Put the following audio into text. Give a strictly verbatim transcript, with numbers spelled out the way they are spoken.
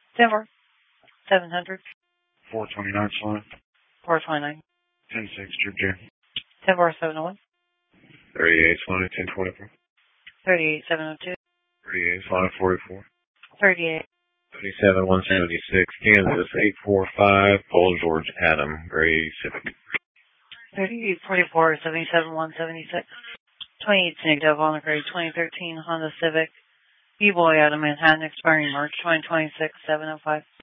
Denver, seven hundred. four twenty-nine Sloan. four twenty-nine. ten six, Trip J. Denver, seven oh one. thirty-eight Sloan, ten twenty-four. thirty-eight, seven oh two. thirty-eight Sloan, forty-four. thirty-eight. thirty-seven, one seventy-six, Kansas, eight four five, Paul George Adam, Gray Civic. thirty-eight, forty-four, seventy-seven, one seventy-six. twenty-eight, Snake Dove on the grade, twenty thirteen Honda Civic. B-Boy out of Manhattan, expiring March twenty twenty-six, seven oh five.